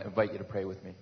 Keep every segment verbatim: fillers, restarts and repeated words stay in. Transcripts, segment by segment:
to invite you to pray with me.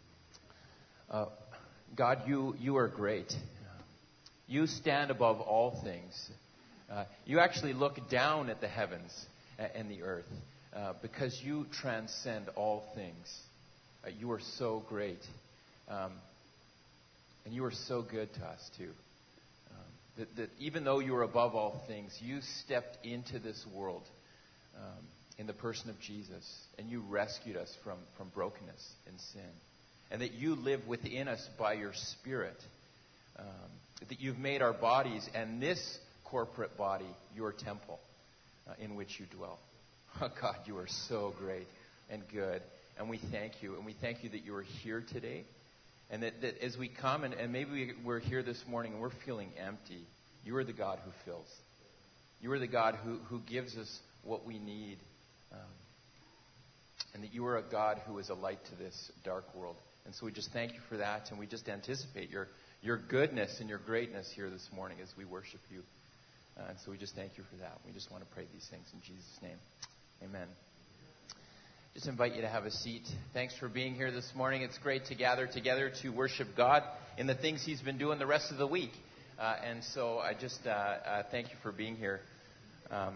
Uh, God, you, you are great. You stand above all things. Uh, you actually look down at the heavens and the earth uh, because you transcend all things. Uh, you are so great. Um, and you are so good to us, too. Um, that, that even though you are above all things, you stepped into this world um, in the person of Jesus, and you rescued us from, from brokenness and sin. And that you live within us by your Spirit. Um, that you've made our bodies and this corporate body your temple uh, in which you dwell. Oh, God, you are so great and good. And we thank you. And we thank you that you are here today. And that, that as we come, and, and maybe we, we're here this morning and we're feeling empty, you are the God who fills. You are the God who, who gives us what we need. Um, and that you are a God who is a light to this dark world. And so we just thank you for that. And we just anticipate your, your goodness and your greatness here this morning as we worship you. Uh, and so we just thank you for that. We just want to pray these things in Jesus' name. Amen. Just invite you to have a seat. Thanks for being here this morning. It's great to gather together to worship God in the things He's been doing the rest of the week. Uh, and so I just uh, uh, thank you for being here. Um,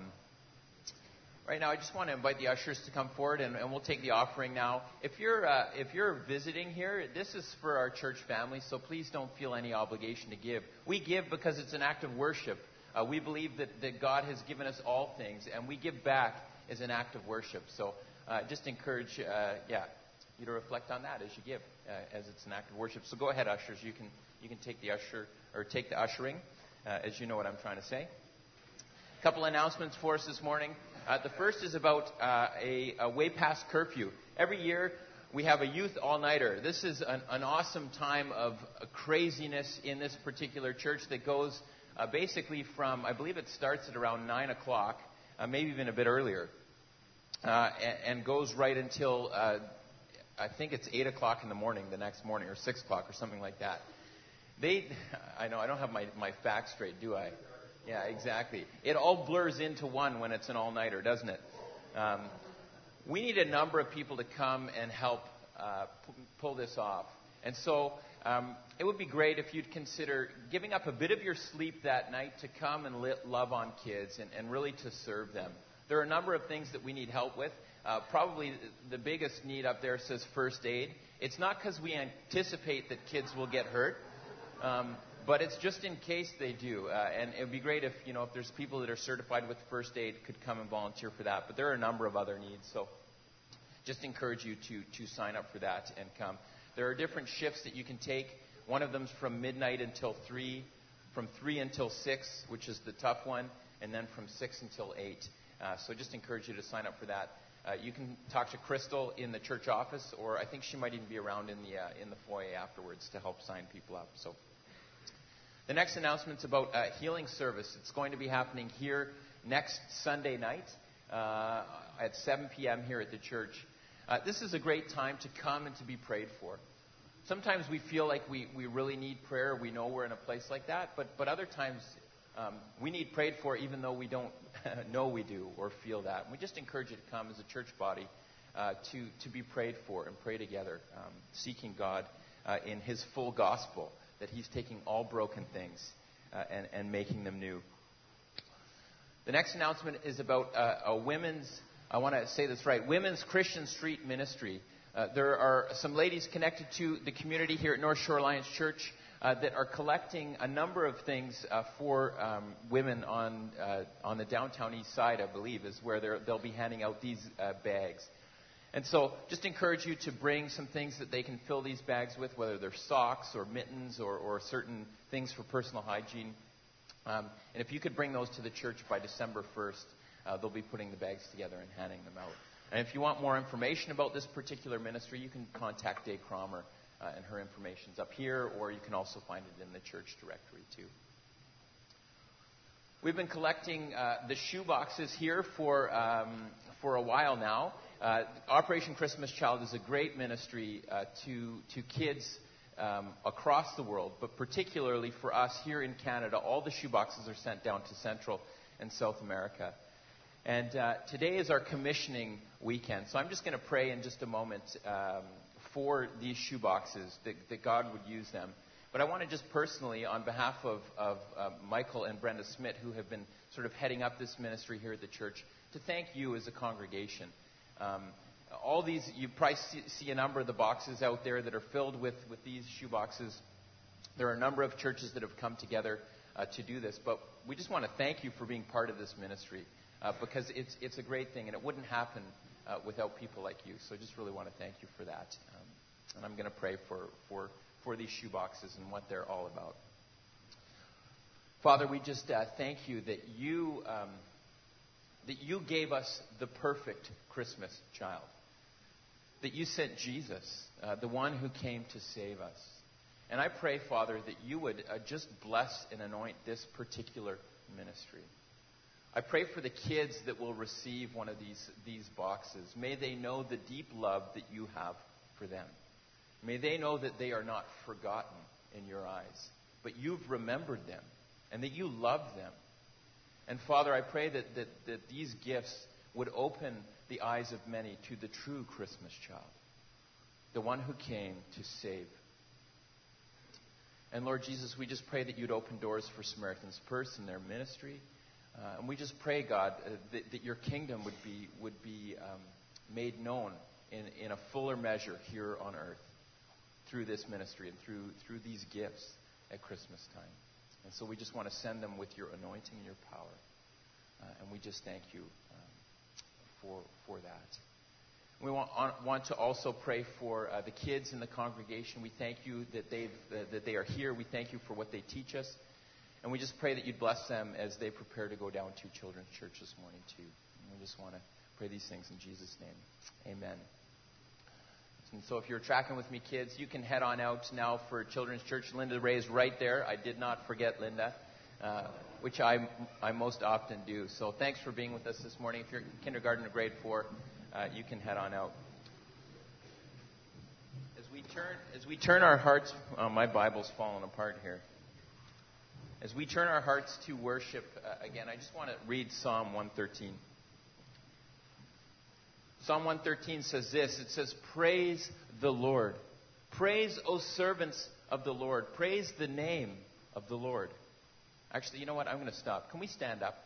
right now, I just want to invite the ushers to come forward, and, and we'll take the offering now. If you're uh, if you're visiting here, this is for our church family, so please don't feel any obligation to give. We give because it's an act of worship. Uh, we believe that, that God has given us all things, and we give back as an act of worship. So uh, just encourage, uh, yeah, you to reflect on that as you give, uh, as it's an act of worship. So go ahead, ushers. You can you can take the usher or take the ushering, uh, as you know what I'm trying to say. A couple announcements for us this morning. Uh, the first is about uh, a, a way past curfew. Every year we have a youth all-nighter. This is an, an awesome time of uh, craziness in this particular church that goes uh, basically from, I believe it starts at around nine o'clock, uh, maybe even a bit earlier, uh, and, and goes right until, uh, I think it's eight o'clock in the morning the next morning, or six o'clock or something like that. They, I know, I don't have my, my facts straight, do I? Yeah, exactly. It all blurs into one when it's an all-nighter, doesn't it? Um, we need a number of people to come and help uh, p- pull this off. And so um, it would be great if you'd consider giving up a bit of your sleep that night to come and li- love on kids and, and really to serve them. There are a number of things that we need help with. Uh, probably the biggest need up there says first aid. It's not because we anticipate that kids will get hurt. Um, But it's just in case they do. Uh, and it would be great if, you know, if there's people that are certified with first aid could come and volunteer for that. But there are a number of other needs. So just encourage you to, to sign up for that and come. There are different shifts that you can take. One of them's from midnight until three, from three until six, which is the tough one, and then from six until eight. Uh, so just encourage you to sign up for that. Uh, you can talk to Crystal in the church office, or I think she might even be around in the uh, in the foyer afterwards to help sign people up. So. The next announcement's about uh, healing service. It's going to be happening here next Sunday night uh, at seven p.m. here at the church. Uh, this is a great time to come and to be prayed for. Sometimes we feel like we, we really need prayer. We know we're in a place like that. But, but other times um, we need prayed for even though we don't know we do or feel that. And we just encourage you to come as a church body uh, to, to be prayed for and pray together, um, seeking God uh, in His full gospel. That He's taking all broken things uh, and, and making them new. The next announcement is about uh, a women's, I want to say this right, Women's Christian Street Ministry. Uh, there are some ladies connected to the community here at North Shore Alliance Church uh, that are collecting a number of things uh, for um, women on uh, on the downtown east side, I believe, is where they'll be handing out these uh, bags. And so just encourage you to bring some things that they can fill these bags with, whether they're socks or mittens or, or certain things for personal hygiene. Um, and if you could bring those to the church by December first, uh, they'll be putting the bags together and handing them out. And if you want more information about this particular ministry, you can contact Day Cromer, uh, and her information's up here, or you can also find it in the church directory too. We've been collecting uh, the shoe boxes here for um, for a while now. Uh, Operation Christmas Child is a great ministry uh, to to kids um, across the world, but particularly for us here in Canada. All the shoe boxes are sent down to Central and South America. And uh, today is our commissioning weekend. So I'm just going to pray in just a moment um, for these shoeboxes, that, that God would use them. But I want to just personally, on behalf of, of uh, Michael and Brenda Smith, who have been sort of heading up this ministry here at the church, to thank you as a congregation. Um, all these, you probably see, see a number of the boxes out there that are filled with, with these shoeboxes. There are a number of churches that have come together uh, to do this. But we just want to thank you for being part of this ministry. Uh, because it's it's a great thing, and it wouldn't happen uh, without people like you. So I just really want to thank you for that. Um, and I'm going to pray for, for, for these shoeboxes and what they're all about. Father, we just uh, thank you that you um, that you gave us the perfect Christmas child. That you sent Jesus, uh, the one who came to save us. And I pray, Father, that you would uh, just bless and anoint this particular ministry. I pray for the kids that will receive one of these, these boxes. May they know the deep love that you have for them. May they know that they are not forgotten in your eyes, but you've remembered them and that you love them. And Father, I pray that, that, that these gifts would open the eyes of many to the true Christmas child, the one who came to save. And Lord Jesus, we just pray that you'd open doors for Samaritan's Purse in their ministry. Uh, and we just pray, God, uh, that, that your kingdom would be would be um, made known in, in a fuller measure here on earth through this ministry and through through these gifts at Christmas time. And so we just want to send them with your anointing and your power. Uh, and we just thank you um, for for that. We want, on, want to also pray for uh, the kids in the congregation. We thank you that they've uh, that they are here. We thank you for what they teach us. And we just pray that you'd bless them as they prepare to go down to Children's Church this morning, too. And we just want to pray these things in Jesus' name. Amen. And so if you're tracking with me, kids, you can head on out now for Children's Church. Linda Ray is right there. I did not forget Linda, uh, which I, I most often do. So thanks for being with us this morning. If you're in kindergarten or grade four, uh, you can head on out. As we turn, as we turn our hearts, oh, my Bible's falling apart here. As we turn our hearts to worship, uh, again, I just want to read Psalm one thirteen. Psalm one thirteen says this. It says, "Praise the Lord. Praise, O servants of the Lord. Praise the name of the Lord." Actually, you know what? I'm going to stop. Can we stand up?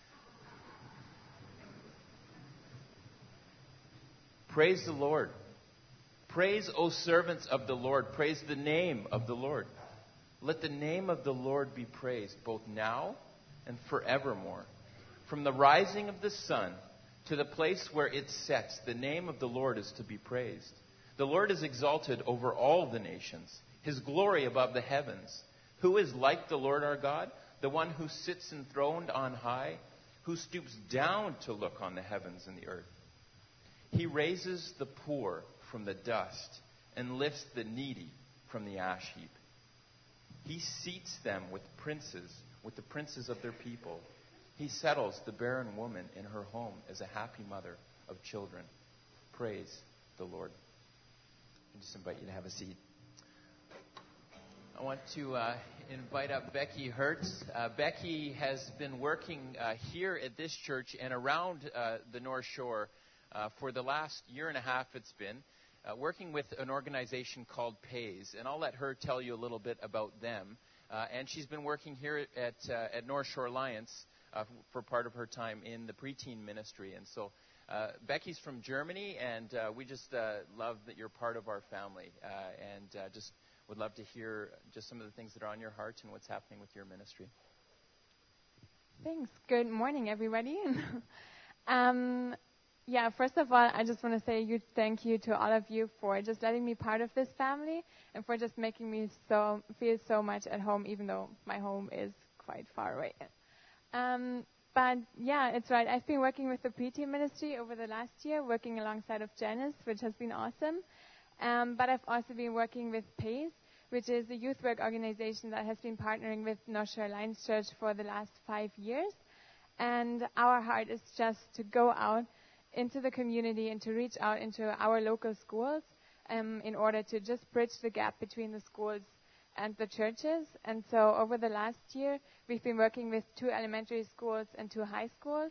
Praise the Lord. Praise, O servants of the Lord. Praise the name of the Lord. Let the name of the Lord be praised, both now and forevermore. From the rising of the sun to the place where it sets, the name of the Lord is to be praised. The Lord is exalted over all the nations, his glory above the heavens. Who is like the Lord our God? The one who sits enthroned on high, who stoops down to look on the heavens and the earth. He raises the poor from the dust and lifts the needy from the ash heap. He seats them with princes, with the princes of their people. He settles the barren woman in her home as a happy mother of children. Praise the Lord. I just invite you to have a seat. I want to uh, invite up Becky Hertz. Uh, Becky has been working uh, here at this church and around uh, the North Shore uh, for the last year and a half it's been. Uh, working with an organization called Pays, and I'll let her tell you a little bit about them. Uh, and she's been working here at uh, at North Shore Alliance uh, for part of her time in the preteen ministry. And so uh, Becky's from Germany, and uh, we just uh, love that you're part of our family, uh, and uh, just would love to hear just some of the things that are on your heart and what's happening with your ministry. Thanks. Good morning, everybody. um, Yeah, first of all, I just want to say a huge thank you to all of you for just letting me part of this family and for just making me so feel so much at home, even though my home is quite far away. Um, but yeah, it's right. I've been working with the preteen ministry over the last year, working alongside of Janice, which has been awesome. Um, but I've also been working with Pays, which is a youth work organization that has been partnering with North Shore Alliance Church for the last five years. And our heart is just to go out into the community and to reach out into our local schools um, in order to just bridge the gap between the schools and the churches. And so over the last year, we've been working with two elementary schools and two high schools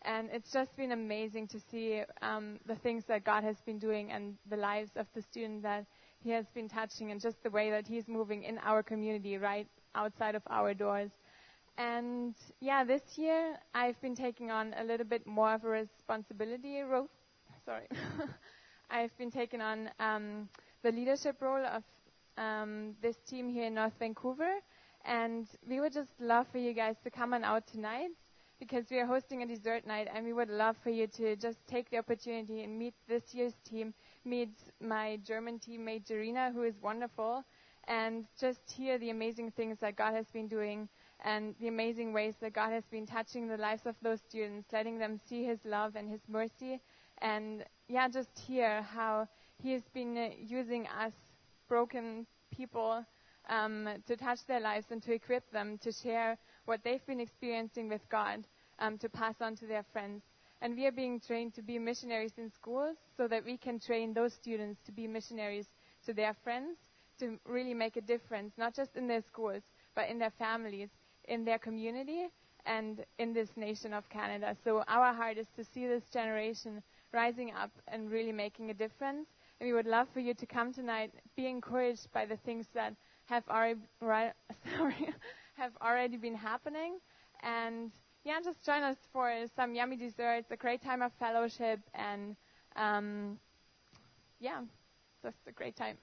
And it's just been amazing to see um, the things that God has been doing and the lives of the students that he has been touching, and just the way that he's moving in our community right outside of our doors. And yeah, this year I've been taking on a little bit more of a responsibility role. Sorry. I've been taking on um, the leadership role of um, this team here in North Vancouver. And we would just love for you guys to come on out tonight, because we are hosting a dessert night, and we would love for you to just take the opportunity and meet this year's team, meet my German teammate, Jarina, who is wonderful, and just hear the amazing things that God has been doing and the amazing ways that God has been touching the lives of those students, letting them see his love and his mercy, and, yeah, just hear how he has been uh, using us broken people um, to touch their lives and to equip them to share what they've been experiencing with God, um, to pass on to their friends. And we are being trained to be missionaries in schools so that we can train those students to be missionaries to their friends, to really make a difference, not just in their schools, but in their families, in their community, and in this nation of Canada. So our heart is to see this generation rising up and really making a difference. And we would love for you to come tonight, be encouraged by the things that have already, right, sorry, have already been happening. And yeah, just join us for some yummy desserts, a great time of fellowship, and um, yeah, just a great time.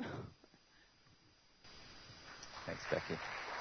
Thanks, Becky.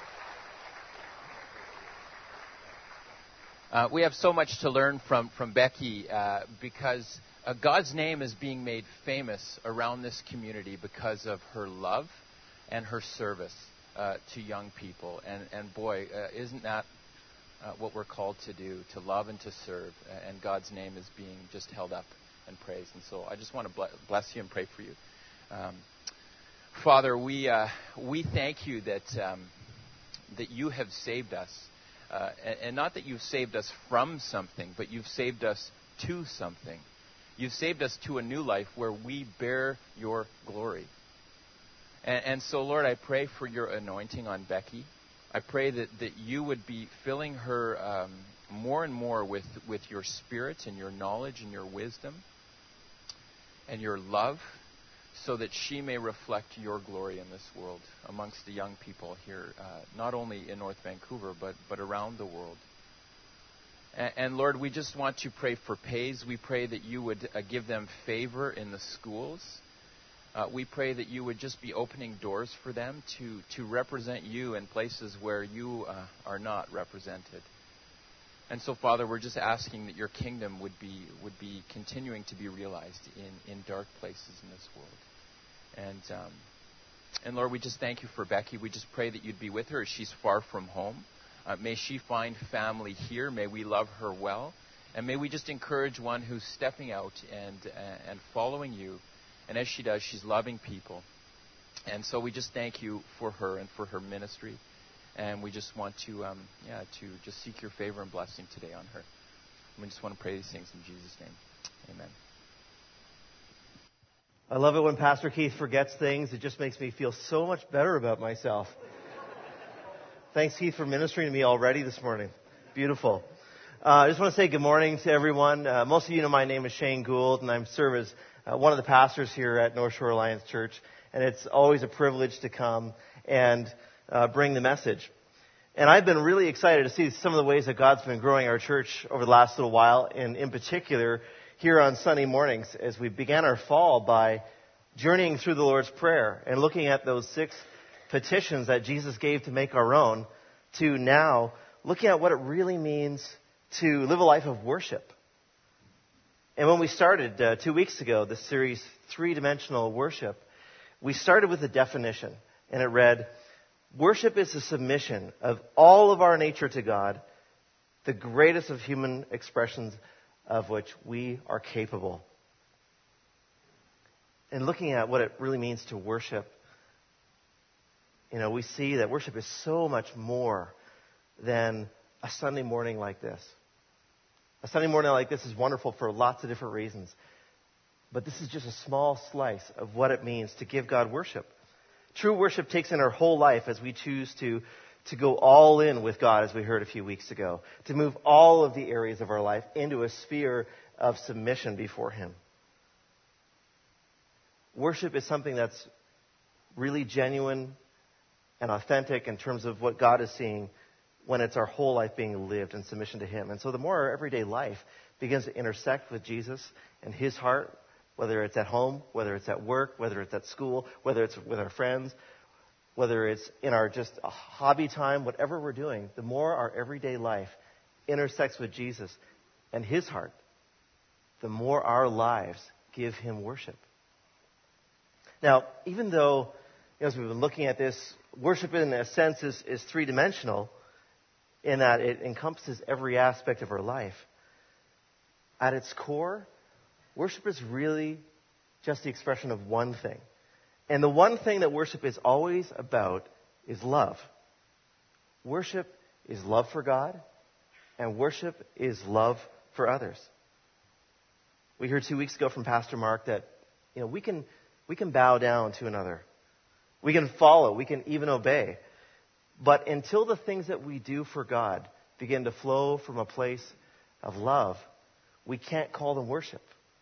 Uh, we have so much to learn from, from Becky uh, because uh, God's name is being made famous around this community because of her love and her service uh, to young people. And, and boy, uh, isn't that uh, what we're called to do, to love and to serve. And God's name is being just held up and praised. And so I just want to bless you and pray for you. Um, Father, we uh, we thank you that um, that you have saved us. Uh, and, and not that you've saved us from something, but you've saved us to something. You've saved us to a new life where we bear your glory. And, and so, Lord, I pray for your anointing on Becky. I pray that, that you would be filling her um, more and more with, with your spirit and your knowledge and your wisdom and your love, so that she may reflect your glory in this world amongst the young people here, uh, not only in North Vancouver, but, but around the world. And, and Lord, we just want to pray for Pays. We pray that you would uh, give them favor in the schools. Uh, we pray that you would just be opening doors for them to, to represent you in places where you uh, are not represented. And so, Father, we're just asking that your kingdom would be would be continuing to be realized in, in dark places in this world. And um, and Lord, we just thank you for Becky. We just pray that you'd be with her as she's far from home. Uh, may she find family here. May we love her well. And may we just encourage one who's stepping out and uh, and following you. And as she does, she's loving people. And so we just thank you for her and for her ministry. And we just want to, um, yeah, to just seek your favor and blessing today on her. And we just want to pray these things in Jesus' name. Amen. I love it when Pastor Keith forgets things. It just makes me feel so much better about myself. Thanks, Keith, for ministering to me already this morning. Beautiful. Uh, I just want to say good morning to everyone. Uh, most of you know my name is Shane Gould, and I serve as uh, one of the pastors here at North Shore Alliance Church. And it's always a privilege to come and Uh, bring the message. And I've been really excited to see some of the ways that God's been growing our church over the last little while, and in particular here on Sunday mornings as we began our fall by journeying through the Lord's Prayer and looking at those six petitions that Jesus gave to make our own, to now looking at what it really means to live a life of worship. And when we started uh, two weeks ago, this series, Three-Dimensional Worship, we started with a definition, and it read, worship is the submission of all of our nature to God, the greatest of human expressions of which we are capable. And looking at what it really means to worship, you know, we see that worship is so much more than a Sunday morning like this. A Sunday morning like this is wonderful for lots of different reasons. But this is just a small slice of what it means to give God worship. True worship takes in our whole life as we choose to to go all in with God, as we heard a few weeks ago, to move all of the areas of our life into a sphere of submission before Him. Worship is something that's really genuine and authentic in terms of what God is seeing when it's our whole life being lived in submission to Him. And so the more our everyday life begins to intersect with Jesus and His heart, whether it's at home, whether it's at work, whether it's at school, whether it's with our friends, whether it's in our just a hobby time, whatever we're doing, the more our everyday life intersects with Jesus and His heart, the more our lives give Him worship. Now, even though, you know, as we've been looking at this, worship in a sense is, is three-dimensional in that it encompasses every aspect of our life. At its core, worship is really just the expression of one thing. And the one thing that worship is always about is love. Worship is love for God, and worship is love for others. We heard two weeks ago from Pastor Mark that, you know, we can we can bow down to another. We can follow, we can even obey. But until the things that we do for God begin to flow from a place of love, we can't call them worship.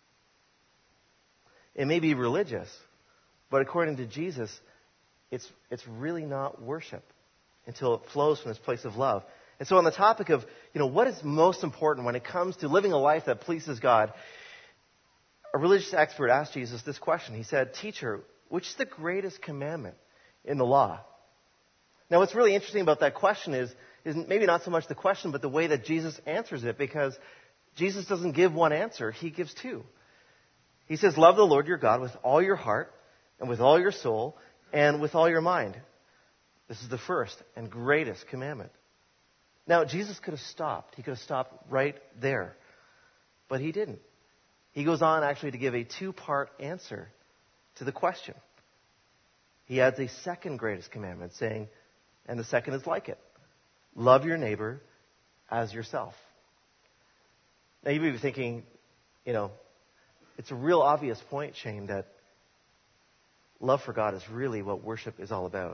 It may be religious, but according to Jesus, it's it's really not worship until it flows from this place of love. And so on the topic of, you know, what is most important when it comes to living a life that pleases God, a religious expert asked Jesus this question. He said, "Teacher, which is the greatest commandment in the law?" Now, what's really interesting about that question is, is maybe not so much the question, but the way that Jesus answers it, because Jesus doesn't give one answer. He gives two. He says, love the Lord your God with all your heart and with all your soul and with all your mind. This is the first and greatest commandment. Now, Jesus could have stopped. He could have stopped right there. But He didn't. He goes on actually to give a two-part answer to the question. He adds a second greatest commandment, saying, and the second is like it. Love your neighbor as yourself. Now, you may be thinking, you know, it's a real obvious point, Shane, that love for God is really what worship is all about.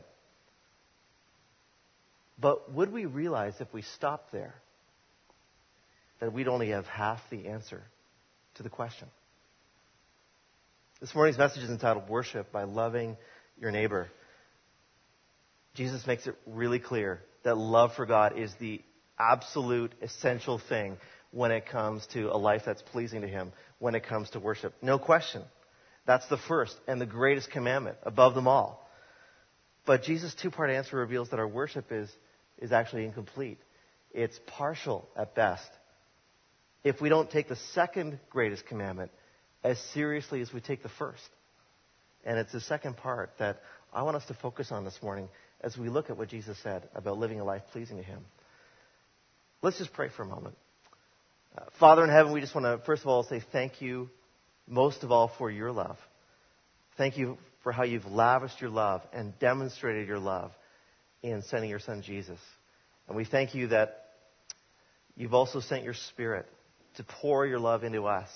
But would we realize if we stopped there that we'd only have half the answer to the question? This morning's message is entitled Worship by Loving Your Neighbor. Jesus makes it really clear that love for God is the absolute essential thing when it comes to a life that's pleasing to Him, when it comes to worship. No question. That's the first and the greatest commandment above them all. But Jesus' two-part answer reveals that our worship is, is actually incomplete. It's partial at best. If we don't take the second greatest commandment as seriously as we take the first. And it's the second part that I want us to focus on this morning as we look at what Jesus said about living a life pleasing to Him. Let's just pray for a moment. Uh, Father in heaven, we just want to, first of all, say thank you, most of all, for your love. Thank you for how you've lavished your love and demonstrated your love in sending your Son, Jesus. And we thank you that you've also sent your Spirit to pour your love into us.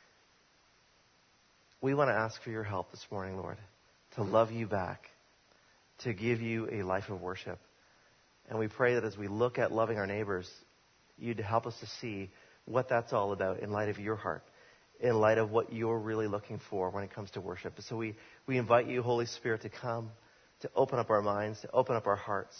We want to ask for your help this morning, Lord, to love you back, to give you a life of worship. And we pray that as we look at loving our neighbors, you'd help us to see what that's all about in light of your heart, in light of what you're really looking for when it comes to worship. So we, we invite you, Holy Spirit, to come, to open up our minds, to open up our hearts,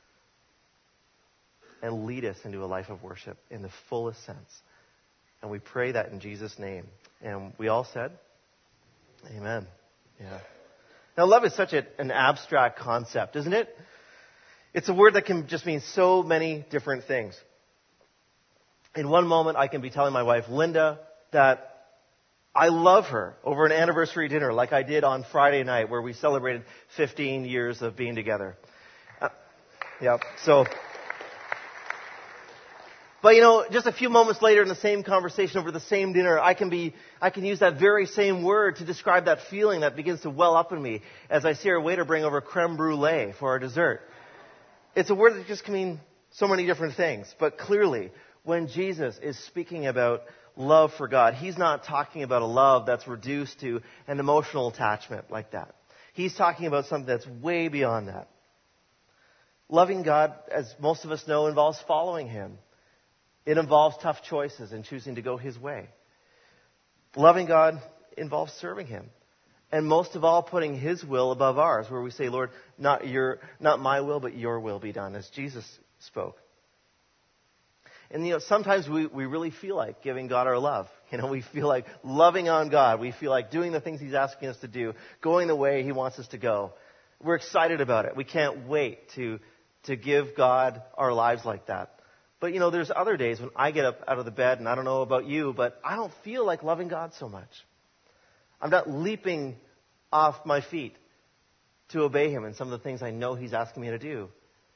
and lead us into a life of worship in the fullest sense. And we pray that in Jesus' name. And we all said, amen. Yeah. Now, love is such a, an abstract concept, isn't it? It's a word that can just mean so many different things. In one moment, I can be telling my wife, Linda, that I love her over an anniversary dinner like I did on Friday night where we celebrated fifteen years of being together. Uh, yeah, so... But, you know, just a few moments later in the same conversation over the same dinner, I can be, I can use that very same word to describe that feeling that begins to well up in me as I see our waiter bring over creme brulee for our dessert. It's a word that just can mean so many different things. But clearly, when Jesus is speaking about love for God, He's not talking about a love that's reduced to an emotional attachment like that. He's talking about something that's way beyond that. Loving God, as most of us know, involves following Him. It involves tough choices and choosing to go His way. Loving God involves serving Him. And most of all, putting His will above ours, where we say, Lord, not your, not my will, but your will be done, as Jesus spoke. And, you know, sometimes we, we really feel like giving God our love. You know, we feel like loving on God. We feel like doing the things He's asking us to do, going the way He wants us to go. We're excited about it. We can't wait to, to give God our lives like that. But, you know, there's other days when I get up out of the bed, and I don't know about you, but I don't feel like loving God so much. I'm not leaping off my feet to obey Him in some of the things I know He's asking me to do.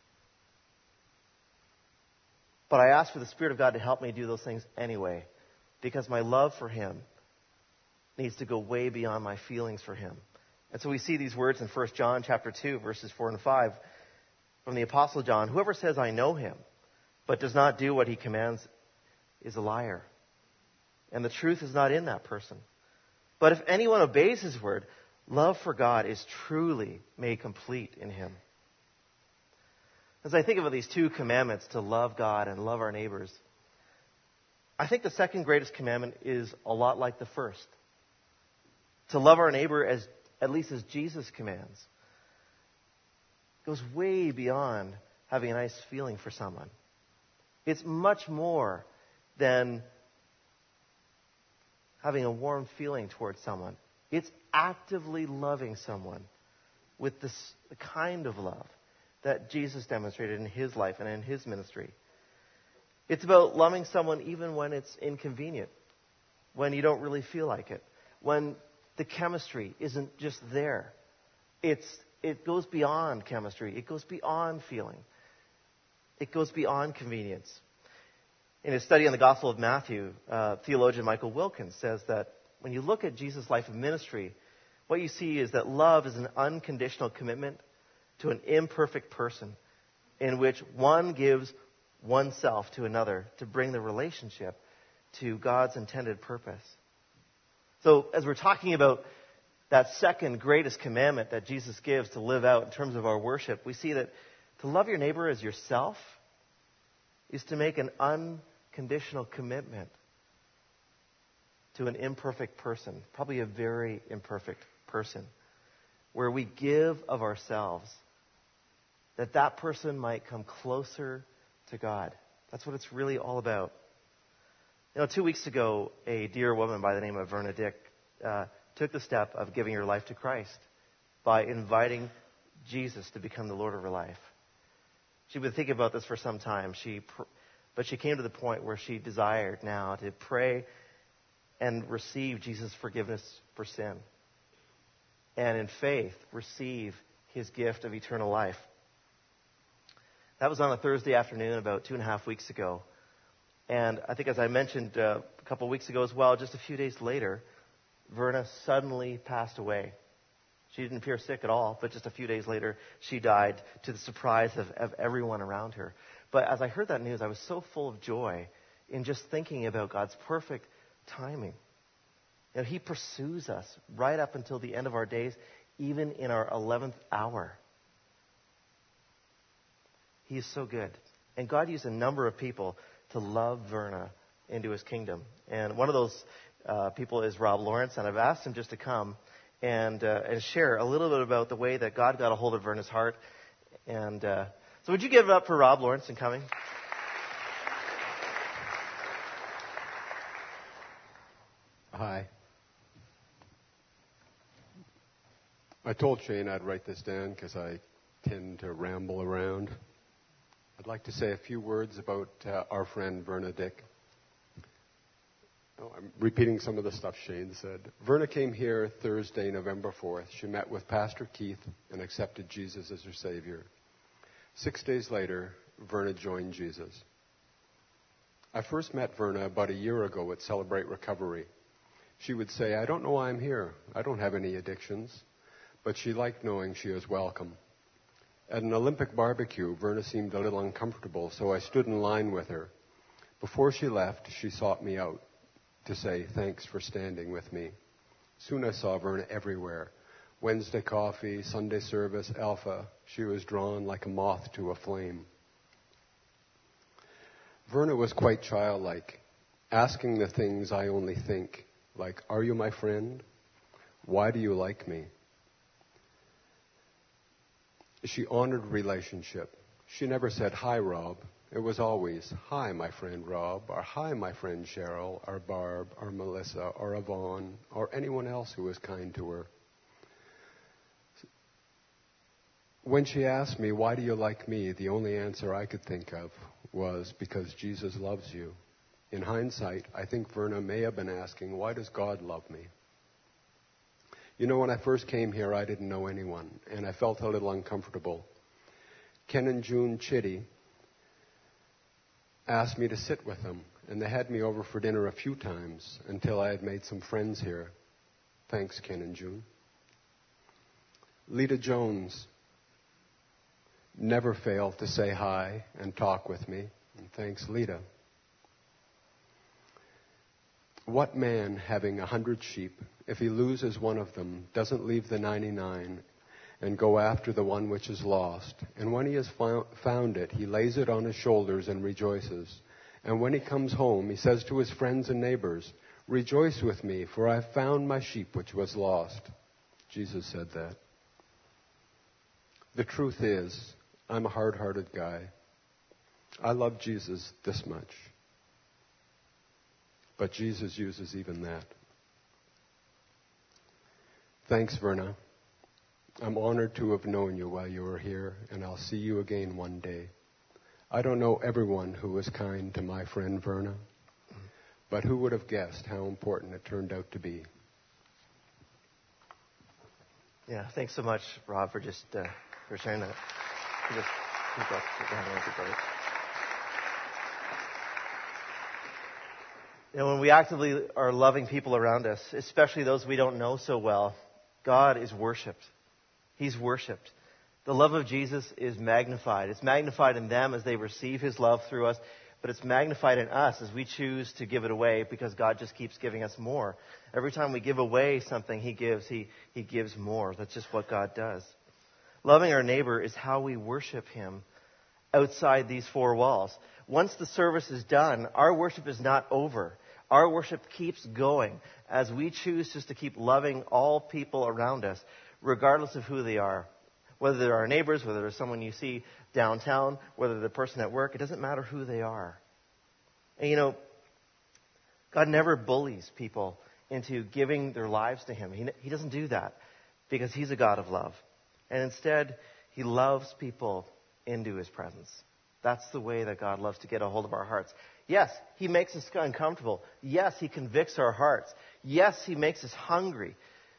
But I ask for the Spirit of God to help me do those things anyway, because my love for Him needs to go way beyond my feelings for Him. And so we see these words in First John chapter two, verses four and five, from the Apostle John. Whoever says, I know Him, but does not do what He commands is a liar. And the truth is not in that person. But if anyone obeys His word, love for God is truly made complete in him. As I think about these two commandments, to love God and love our neighbors, I think the second greatest commandment is a lot like the first. To love our neighbor as, at least as Jesus commands, goes way beyond having a nice feeling for someone. It's much more than having a warm feeling towards someone. It's actively loving someone with this the kind of love that Jesus demonstrated in His life and in His ministry. It's about loving someone even when it's inconvenient, when you don't really feel like it, when the chemistry isn't just there. It's it goes beyond chemistry. It goes beyond feeling. It goes beyond convenience. In his study on the Gospel of Matthew, uh, theologian Michael Wilkins says that when you look at Jesus' life of ministry, what you see is that love is an unconditional commitment to an imperfect person in which one gives oneself to another to bring the relationship to God's intended purpose. So as we're talking about that second greatest commandment that Jesus gives to live out in terms of our worship, we see that to love your neighbor as yourself is to make an unconditional commitment to an imperfect person, probably a very imperfect person, where we give of ourselves that that person might come closer to God. That's what it's really all about. You know, two weeks ago, a dear woman by the name of Verna Dick uh, took the step of giving her life to Christ by inviting Jesus to become the Lord of her life. She'd been thinking about this for some time. She, pr- but she came to the point where she desired now to pray and receive Jesus' forgiveness for sin. And in faith, receive His gift of eternal life. That was on a Thursday afternoon about two and a half weeks ago. And I think as I mentioned uh, a couple of weeks ago as well, just a few days later, Verna suddenly passed away. She didn't appear sick at all, but just a few days later, she died to the surprise of, of everyone around her. But as I heard that news, I was so full of joy in just thinking about God's perfect timing. You know, He pursues us right up until the end of our days, even in our eleventh hour. He is so good. And God used a number of people to love Verna into His kingdom. And one of those uh, people is Rob Lawrence, and I've asked him just to come and uh, and share a little bit about the way that God got a hold of Verna's heart. And uh, so would you give it up for Rob Lawrence in coming? Hi. I told Shane I'd write this down because I tend to ramble around. I'd like to say a few words about uh, our friend Verna Dick. Oh, I'm repeating some of the stuff Shane said. Verna came here Thursday, November fourth. She met with Pastor Keith and accepted Jesus as her Savior. Six days later, Verna joined Jesus. I first met Verna about a year ago at Celebrate Recovery. She would say, I don't know why I'm here. I don't have any addictions. But she liked knowing she was welcome. At an Olympic barbecue, Verna seemed a little uncomfortable, so I stood in line with her. Before she left, she sought me out to say thanks for standing with me. Soon I saw Verna everywhere, Wednesday coffee, Sunday service, Alpha, she was drawn like a moth to a flame. Verna was quite childlike, asking the things I only think, like, are you my friend? Why do you like me? She honored relationship. She never said, hi, Rob. It was always, hi, my friend Rob, or hi, my friend Cheryl, or Barb, or Melissa, or Yvonne, or anyone else who was kind to her. When she asked me, why do you like me, the only answer I could think of was, because Jesus loves you. In hindsight, I think Verna may have been asking, why does God love me? You know, when I first came here, I didn't know anyone, and I felt a little uncomfortable. Ken and June Chitty asked me to sit with them, and they had me over for dinner a few times until I had made some friends here. Thanks, Ken and June. Lita Jones never failed to say hi and talk with me, and thanks, Lita. What man, having a hundred sheep, if he loses one of them, doesn't leave the ninety-nine and go after the one which is lost? And when he has found it, he lays it on his shoulders and rejoices. And when he comes home, he says to his friends and neighbors, rejoice with me, for I have found my sheep which was lost. Jesus said that. The truth is, I'm a hard-hearted guy. I love Jesus this much. But Jesus uses even that. Thanks, Verna. I'm honored to have known you while you were here, and I'll see you again one day. I don't know everyone who was kind to my friend Verna, but who would have guessed how important it turned out to be? Yeah, thanks so much, Rob, for just uh, for sharing that. You just keep up, keep down, everybody. You know, when we actively are loving people around us, especially those we don't know so well, God is worshipped. He's worshipped. The love of Jesus is magnified. It's magnified in them as they receive His love through us, but it's magnified in us as we choose to give it away because God just keeps giving us more. Every time we give away something He gives, He, he gives more. That's just what God does. Loving our neighbor is how we worship Him outside these four walls. Once the service is done, our worship is not over. Our worship keeps going as we choose just to keep loving all people around us, regardless of who they are. Whether they're our neighbors, whether they're someone you see downtown, whether they're the person at work, it doesn't matter who they are. And you know, God never bullies people into giving their lives to Him. He, he doesn't do that because He's a God of love. And instead, He loves people into His presence. That's the way that God loves to get a hold of our hearts. Yes, He makes us uncomfortable. Yes, He convicts our hearts. Yes, He makes us hungry.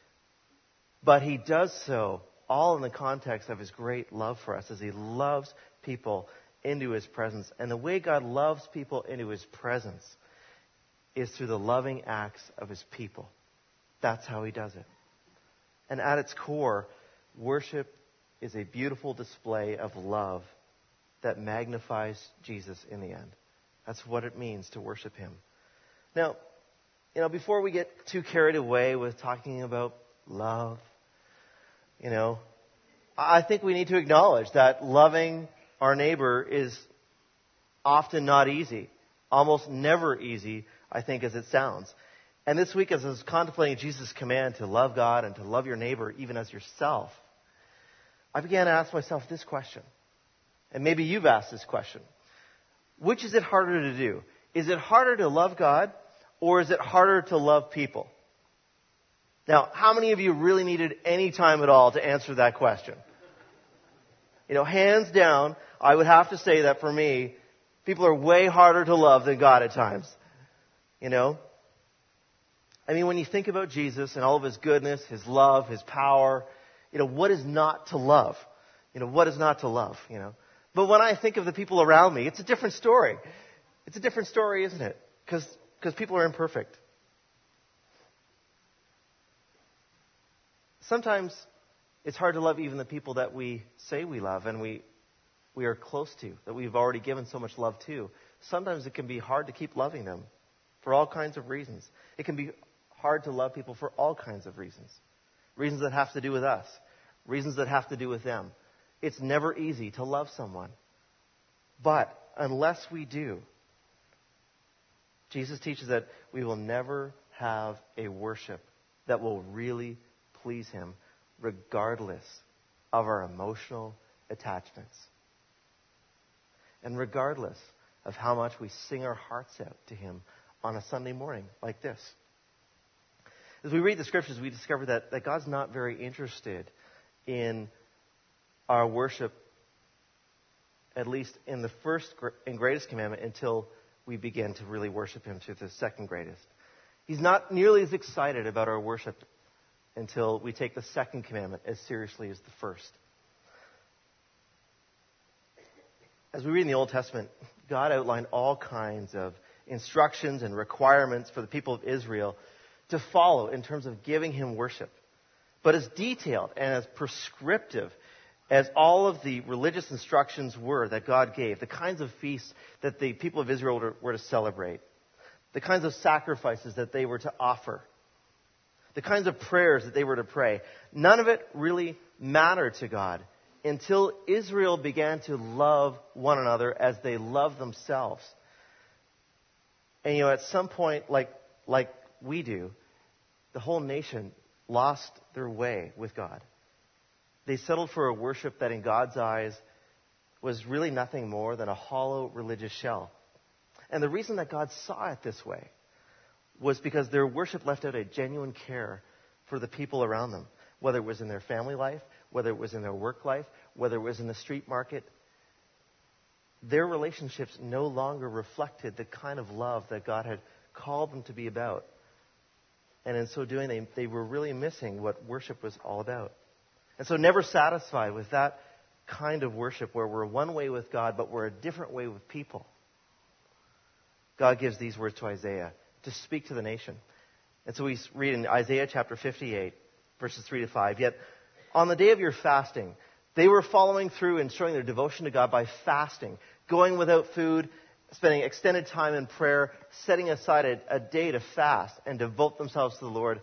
But He does so all in the context of His great love for us as He loves people into His presence. And the way God loves people into His presence is through the loving acts of His people. That's how He does it. And at its core, worship is a beautiful display of love that magnifies Jesus in the end. That's what it means to worship Him. Now, you know, before we get too carried away with talking about love, you know, I think we need to acknowledge that loving our neighbor is often not easy. Almost never easy, I think, as it sounds. And this week, as I was contemplating Jesus' command to love God and to love your neighbor even as yourself, I began to ask myself this question. And maybe you've asked this question. Which is it harder to do? Is it harder to love God, or is it harder to love people? Now, how many of you really needed any time at all to answer that question? You know, hands down, I would have to say that for me, people are way harder to love than God at times. You know? I mean, when you think about Jesus and all of His goodness, His love, His power, you know, what is not to love? You know, what is not to love, you know? But when I think of the people around me, it's a different story. It's a different story, isn't it? Because because people are imperfect. Sometimes it's hard to love even the people that we say we love and we we are close to, that we've already given so much love to. Sometimes it can be hard to keep loving them for all kinds of reasons. It can be hard to love people for all kinds of reasons. reasons that have to do with us, reasons that have to do with them. It's never easy to love someone. But unless we do, Jesus teaches that we will never have a worship that will really please him, regardless of our emotional attachments. And regardless of how much we sing our hearts out to him on a Sunday morning like this. As we read the scriptures, we discover that, that God's not very interested in our worship, at least in the first and greatest commandment, until we begin to really worship him through the second greatest. He's not nearly as excited about our worship until we take the second commandment as seriously as the first. As we read in the Old Testament, God outlined all kinds of instructions and requirements for the people of Israel to follow in terms of giving him worship. But as detailed and as prescriptive as all of the religious instructions were that God gave, the kinds of feasts that the people of Israel were, were to celebrate, the kinds of sacrifices that they were to offer, the kinds of prayers that they were to pray, none of it really mattered to God until Israel began to love one another as they love themselves. And, you know, at some point, like, like we do, the whole nation lost their way with God. They settled for a worship that in God's eyes was really nothing more than a hollow religious shell. And the reason that God saw it this way was because their worship left out a genuine care for the people around them, whether it was in their family life, whether it was in their work life, whether it was in the street market. Their relationships no longer reflected the kind of love that God had called them to be about. And in so doing, they, they were really missing what worship was all about. And so never satisfied with that kind of worship where we're one way with God, but we're a different way with people, God gives these words to Isaiah to speak to the nation. And so we read in Isaiah chapter fifty-eight, verses three to five, "Yet on the day of your fasting, they were following through and showing their devotion to God by fasting, going without food, spending extended time in prayer, setting aside a, a day to fast and devote themselves to the Lord."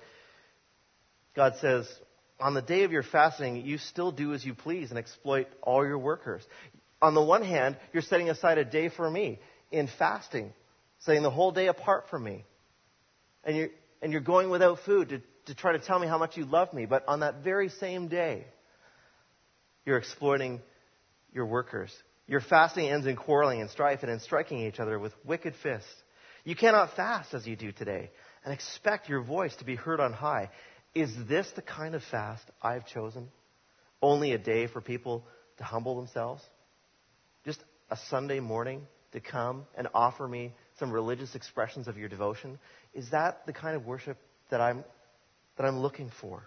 God says, on the day of your fasting, you still do as you please and exploit all your workers. On the one hand, you're setting aside a day for me in fasting, setting the whole day apart from me. And you're, and you're going without food to, to try to tell me how much you love me. But on that very same day, you're exploiting your workers. Your fasting ends in quarreling and strife and in striking each other with wicked fists. You cannot fast as you do today and expect your voice to be heard on high. Is this the kind of fast I've chosen? Only a day for people to humble themselves? Just a Sunday morning to come and offer me some religious expressions of your devotion? Is that the kind of worship that I'm that I'm looking for?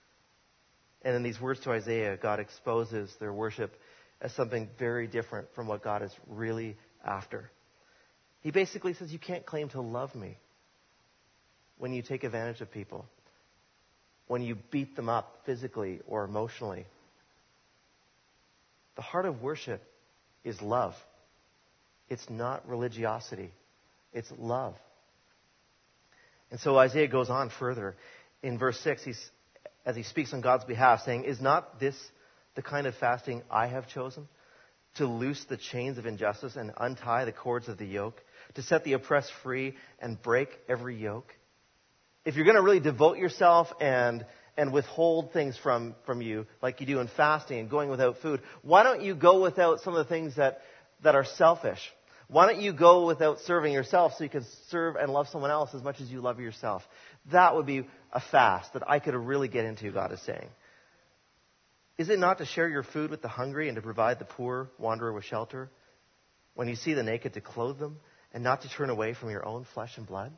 And in these words to Isaiah, God exposes their worship as something very different from what God is really after. He basically says, you can't claim to love me when you take advantage of people, when you beat them up physically or emotionally. The heart of worship is love. It's not religiosity. It's love. And so Isaiah goes on further. In verse six, he's, as he speaks on God's behalf, saying, "Is not this the kind of fasting I have chosen? To loose the chains of injustice and untie the cords of the yoke, to set the oppressed free and break every yoke?" If you're going to really devote yourself and and withhold things from, from you, like you do in fasting and going without food, why don't you go without some of the things that, that are selfish? Why don't you go without serving yourself so you can serve and love someone else as much as you love yourself? That would be a fast that I could really get into, God is saying. Is it not to share your food with the hungry and to provide the poor wanderer with shelter? When you see the naked, to clothe them and not to turn away from your own flesh and blood?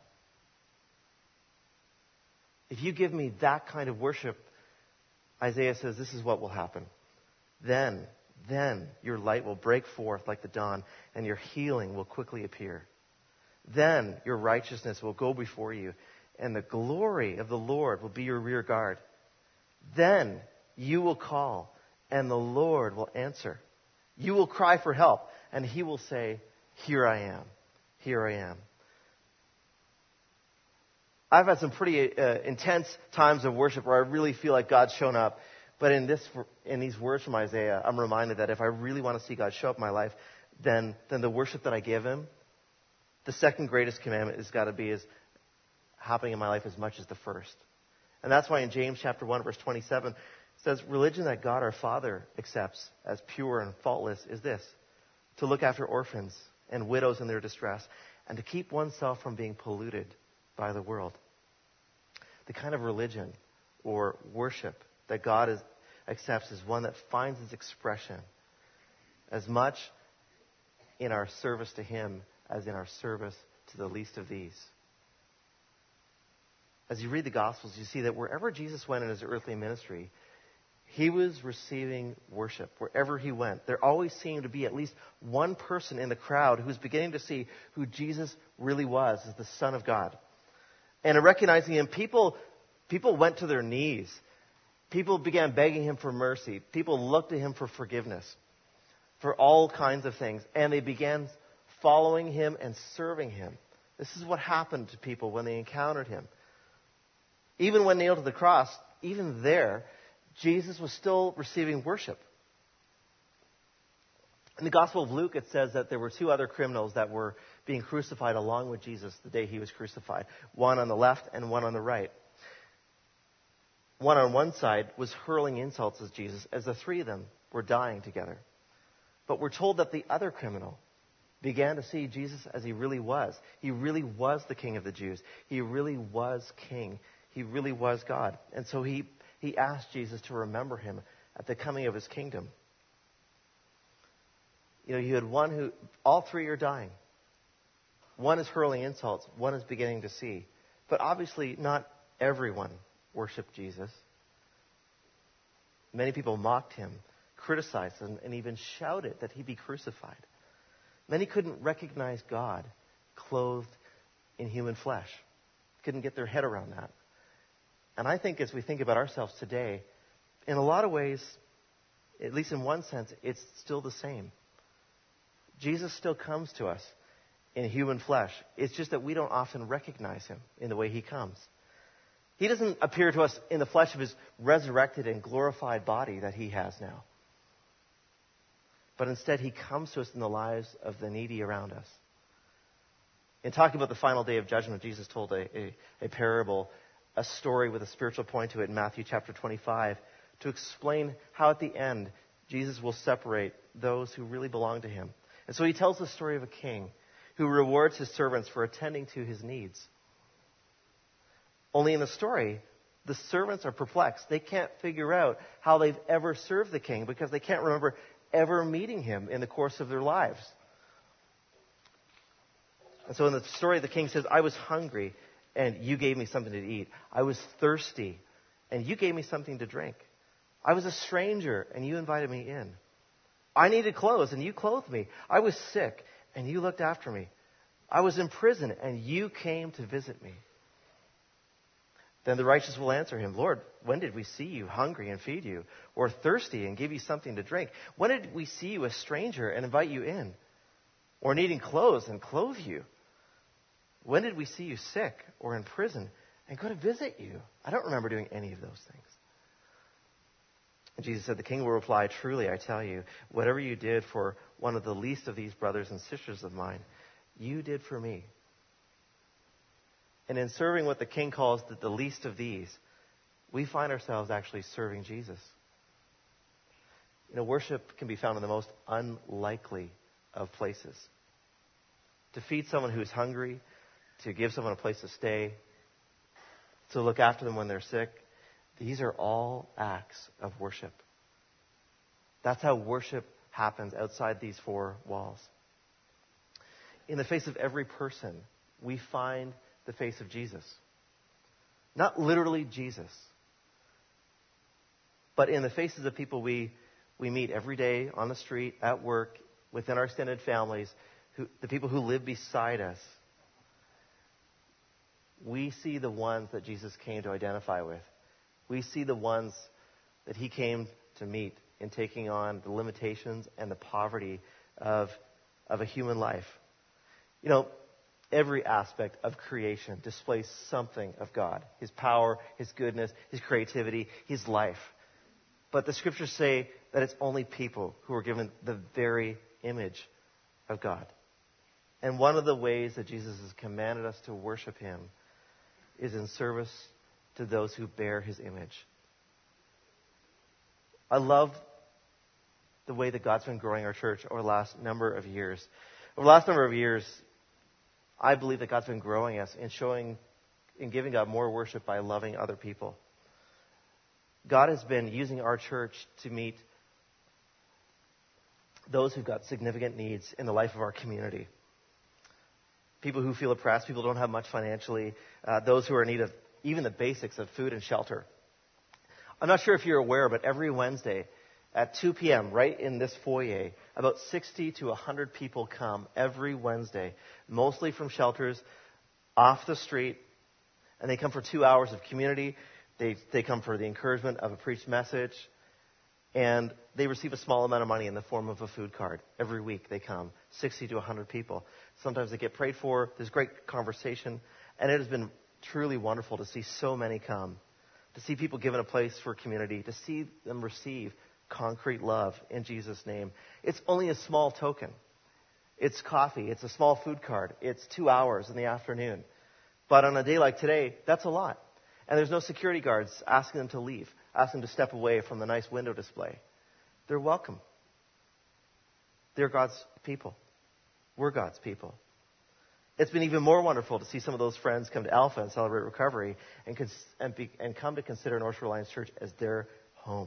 If you give me that kind of worship, Isaiah says, this is what will happen. Then, then your light will break forth like the dawn, and your healing will quickly appear. Then your righteousness will go before you, and the glory of the Lord will be your rear guard. Then you will call, and the Lord will answer. You will cry for help, and he will say, "Here I am, here I am." I've had some pretty uh, intense times of worship where I really feel like God's shown up. But in this, in these words from Isaiah, I'm reminded that if I really want to see God show up in my life, then, then the worship that I give Him, the second greatest commandment has got to be is happening in my life as much as the first. And that's why in James chapter one, verse twenty-seven, it says, religion that God our Father accepts as pure and faultless is this, to look after orphans and widows in their distress, and to keep oneself from being polluted by the world. The kind of religion or worship that God is, accepts is one that finds its expression as much in our service to Him as in our service to the least of these. As you read the Gospels, you see that wherever Jesus went in His earthly ministry, He was receiving worship. Wherever He went, there always seemed to be at least one person in the crowd who was beginning to see who Jesus really was as the Son of God. And in recognizing Him, people, people went to their knees. People began begging Him for mercy. People looked to Him for forgiveness, for all kinds of things. And they began following Him and serving Him. This is what happened to people when they encountered Him. Even when nailed to the cross, even there, Jesus was still receiving worship. In the Gospel of Luke, it says that there were two other criminals that were being crucified along with Jesus the day He was crucified. One on the left and one on the right. One on one side was hurling insults at Jesus as the three of them were dying together. But we're told that the other criminal began to see Jesus as He really was. He really was the King of the Jews. He really was King. He really was God. And so he, he asked Jesus to remember him at the coming of His kingdom. You know, you had one who, all three are dying. One is hurling insults. One is beginning to see. But obviously not everyone worshiped Jesus. Many people mocked Him, criticized Him, and even shouted that He be crucified. Many couldn't recognize God clothed in human flesh. Couldn't get their head around that. And I think as we think about ourselves today, in a lot of ways, at least in one sense, it's still the same. Jesus still comes to us in human flesh. It's just that we don't often recognize Him in the way He comes. He doesn't appear to us in the flesh of His resurrected and glorified body that He has now. But instead, He comes to us in the lives of the needy around us. In talking about the final day of judgment, Jesus told a, a, a parable, a story with a spiritual point to it in Matthew chapter twenty-five, to explain how at the end Jesus will separate those who really belong to Him. And so He tells the story of a king who rewards his servants for attending to his needs. Only in the story, the servants are perplexed. They can't figure out how they've ever served the king because they can't remember ever meeting him in the course of their lives. And so in the story, the king says, I was hungry, and you gave me something to eat. I was thirsty, and you gave me something to drink. I was a stranger, and you invited me in. I needed clothes, and you clothed me. I was sick, and you looked after me. I was in prison, and you came to visit me. Then the righteous will answer him, Lord, when did we see you hungry and feed you, or thirsty and give you something to drink? When did we see you a stranger and invite you in, or needing clothes and clothe you? When did we see you sick or in prison and go to visit you? I don't remember doing any of those things. And Jesus said, the king will reply, truly, I tell you, whatever you did for one of the least of these brothers and sisters of mine, you did for me. And in serving what the king calls the, the least of these, we find ourselves actually serving Jesus. You know, worship can be found in the most unlikely of places. To feed someone who's hungry, to give someone a place to stay, to look after them when they're sick, these are all acts of worship. That's how worship happens outside these four walls. In the face of every person, we find the face of Jesus. Not literally Jesus, but in the faces of people we, we meet every day on the street, at work, within our extended families, who, the people who live beside us. We see the ones that Jesus came to identify with. We see the ones that He came to meet in taking on the limitations and the poverty of, of a human life. You know, every aspect of creation displays something of God. His power, His goodness, His creativity, His life. But the scriptures say that it's only people who are given the very image of God. And one of the ways that Jesus has commanded us to worship Him is in service to those who bear His image. I love the way that God's been growing our church over the last number of years. Over the last number of years, I believe that God's been growing us and showing and giving God more worship by loving other people. God has been using our church to meet those who've got significant needs in the life of our community. People who feel oppressed, people who don't have much financially, uh, those who are in need of even the basics of food and shelter. I'm not sure if you're aware, but every Wednesday at two p.m., right in this foyer, about sixty to one hundred people come every Wednesday, mostly from shelters off the street, and they come for two hours of community. They, they come for the encouragement of a preached message, and they receive a small amount of money in the form of a food card. Every week they come, sixty to one hundred people. Sometimes they get prayed for. There's great conversation, and it has been truly wonderful to see so many come, to see people given a place for community, to see them receive concrete love in Jesus' name. It's only a small token. It's coffee. It's a small food card. It's two hours in the afternoon. But on a day like today, that's a lot. And there's no security guards asking them to leave, asking them to step away from the nice window display. They're welcome. They're God's people. We're God's people. It's been even more wonderful to see some of those friends come to Alpha and celebrate recovery and, cons- and, be- and come to consider North Shore Alliance Church as their home.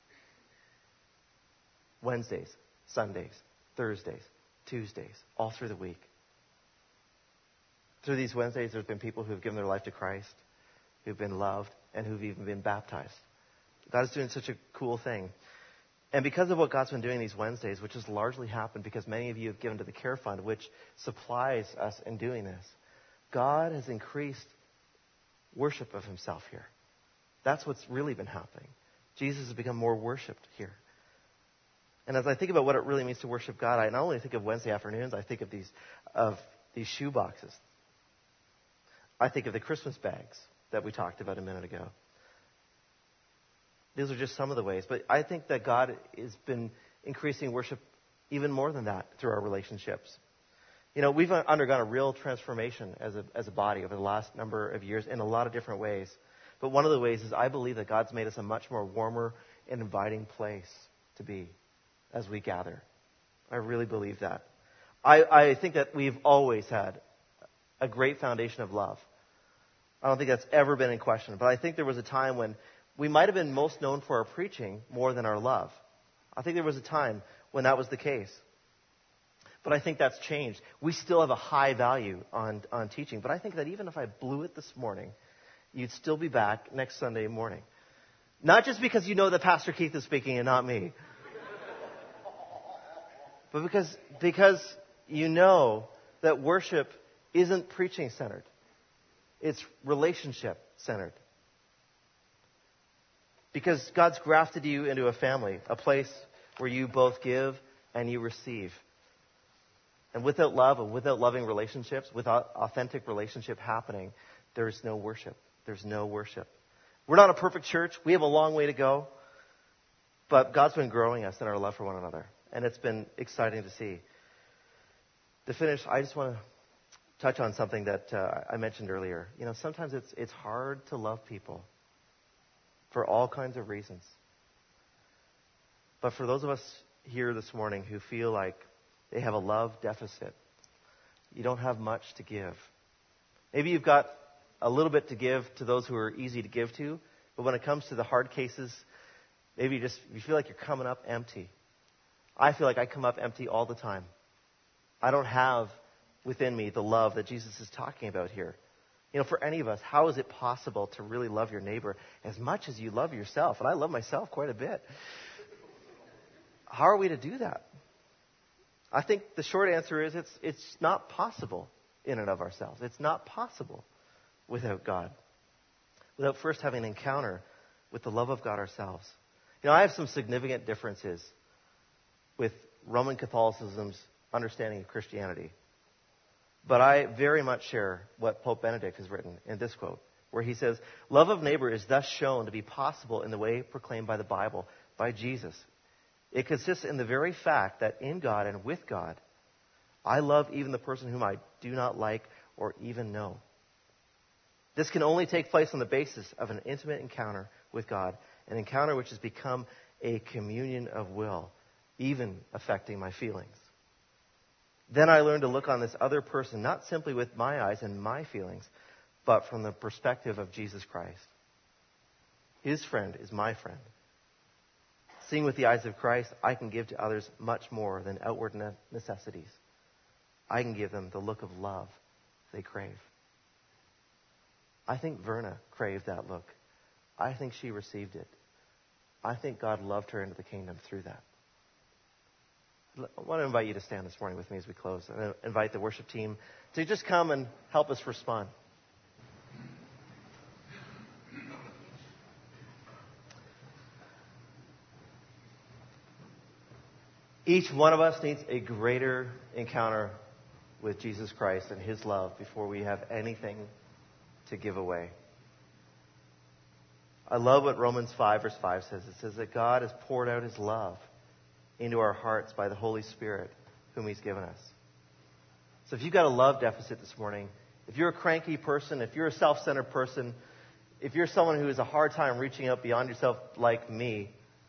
Wednesdays, Sundays, Thursdays, Tuesdays, all through the week. Through these Wednesdays, there's been people who've given their life to Christ, who've been loved, and who've even been baptized. God is doing such a cool thing. And because of what God's been doing these Wednesdays, which has largely happened because many of you have given to the Care Fund, which supplies us in doing this, God has increased worship of Himself here. That's what's really been happening. Jesus has become more worshipped here. And as I think about what it really means to worship God, I not only think of Wednesday afternoons, I think of these of these shoe boxes. I think of the Christmas bags that we talked about a minute ago. These are just some of the ways. But I think that God has been increasing worship even more than that through our relationships. You know, we've undergone a real transformation as a, as a body over the last number of years in a lot of different ways. But one of the ways is I believe that God's made us a much more warmer and inviting place to be as we gather. I really believe that. I, I think that we've always had a great foundation of love. I don't think that's ever been in question. But I think there was a time when we might have been most known for our preaching more than our love. I think there was a time when that was the case. But I think that's changed. We still have a high value on, on teaching. But I think that even if I blew it this morning, you'd still be back next Sunday morning. Not just because you know that Pastor Keith is speaking and not me. But because, because you know that worship isn't preaching centered. It's relationship centered. Because God's grafted you into a family, a place where you both give and you receive. And without love and without loving relationships, without authentic relationship happening, there's no worship. There's no worship. We're not a perfect church. We have a long way to go. But God's been growing us in our love for one another. And it's been exciting to see. To finish, I just want to touch on something that uh, I mentioned earlier. You know, sometimes it's it's hard to love people for all kinds of reasons. But for those of us here this morning who feel like they have a love deficit, you don't have much to give. Maybe you've got a little bit to give to those who are easy to give to, but when it comes to the hard cases, maybe you just you feel like you're coming up empty. I feel like I come up empty all the time. I don't have within me the love that Jesus is talking about here. You know, for any of us, how is it possible to really love your neighbor as much as you love yourself? And I love myself quite a bit. How are we to do that? I think the short answer is it's it's not possible in and of ourselves. It's not possible without God. Without first having an encounter with the love of God ourselves. You know, I have some significant differences with Roman Catholicism's understanding of Christianity. But I very much share what Pope Benedict has written in this quote, where he says, love of neighbor is thus shown to be possible in the way proclaimed by the Bible, by Jesus. It consists in the very fact that in God and with God, I love even the person whom I do not like or even know. This can only take place on the basis of an intimate encounter with God, an encounter which has become a communion of will, even affecting my feelings. Then I learn to look on this other person not simply with my eyes and my feelings, but from the perspective of Jesus Christ. His friend is my friend. Seeing with the eyes of Christ, I can give to others much more than outward necessities. I can give them the look of love they crave. I think Verna craved that look. I think she received it. I think God loved her into the kingdom through that. I want to invite you to stand this morning with me as we close, and invite the worship team to just come and help us respond. Each one of us needs a greater encounter with Jesus Christ and His love before we have anything to give away. I love what Romans five verse five says. It says that God has poured out His love into our hearts by the Holy Spirit whom He's given us. So if you've got a love deficit this morning, if you're a cranky person, if you're a self-centered person, if you're someone who has a hard time reaching out beyond yourself like me,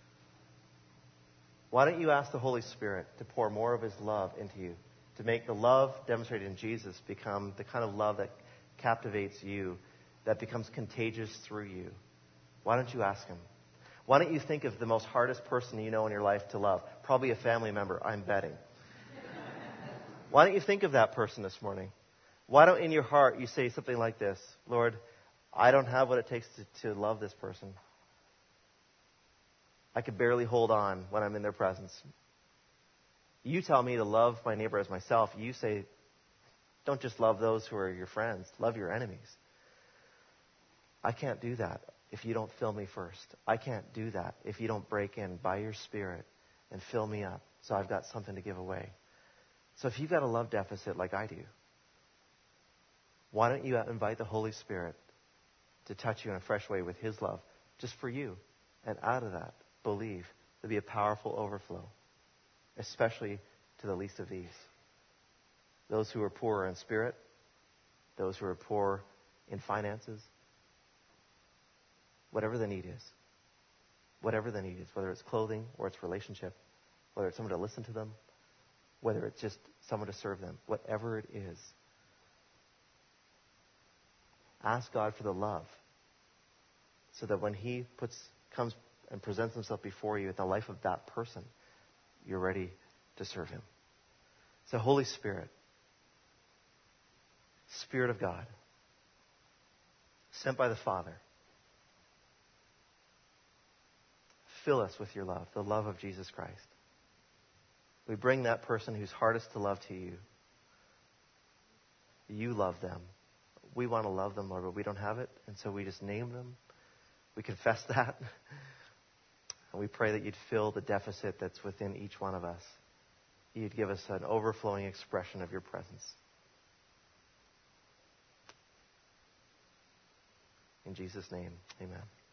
why don't you ask the Holy Spirit to pour more of His love into you, to make the love demonstrated in Jesus become the kind of love that captivates you, that becomes contagious through you? Why don't you ask Him? Why don't you think of the most hardest person you know in your life to love? Probably a family member, I'm betting. Why don't you think of that person this morning? Why don't in your heart you say something like this: Lord, I don't have what it takes to, to love this person. I could barely hold on when I'm in their presence. You tell me to love my neighbor as myself. You say, don't just love those who are your friends. Love your enemies. I can't do that if you don't fill me first. I can't do that if you don't break in by your Spirit and fill me up so I've got something to give away. So if you've got a love deficit like I do, why don't you invite the Holy Spirit to touch you in a fresh way with His love just for you? And out of that, believe there'll be a powerful overflow, especially to the least of these. Those who are poor in spirit, those who are poor in finances, whatever the need is. Whatever the need is, whether it's clothing or it's relationship, whether it's someone to listen to them, whether it's just someone to serve them, whatever it is. Ask God for the love so that when He puts, comes and presents Himself before you in the life of that person, you're ready to serve Him. So Holy Spirit, Spirit of God, sent by the Father, fill us with your love, the love of Jesus Christ. We bring that person who's hardest to love to you. You love them. We want to love them, Lord, but we don't have it, and so we just name them. We confess that. And we pray that you'd fill the deficit that's within each one of us. You'd give us an overflowing expression of your presence. In Jesus' name, amen.